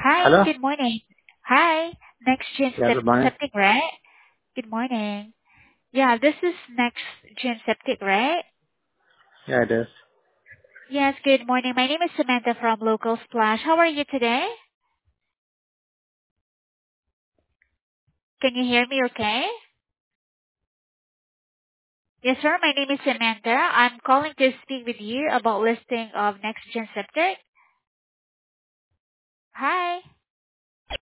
Hi, Hello? good morning. Hi, Next Gen Yeah, good morning. Septic, right? Good morning. Yeah, this is Next Gen Septic, right? Yeah, it is. Yes, good morning. My name is Samantha from Local Splash. How are you today? Can you hear me okay? Yes, sir. My name is Samantha. I'm calling to speak with you about listing of Next Gen Septic. Hi.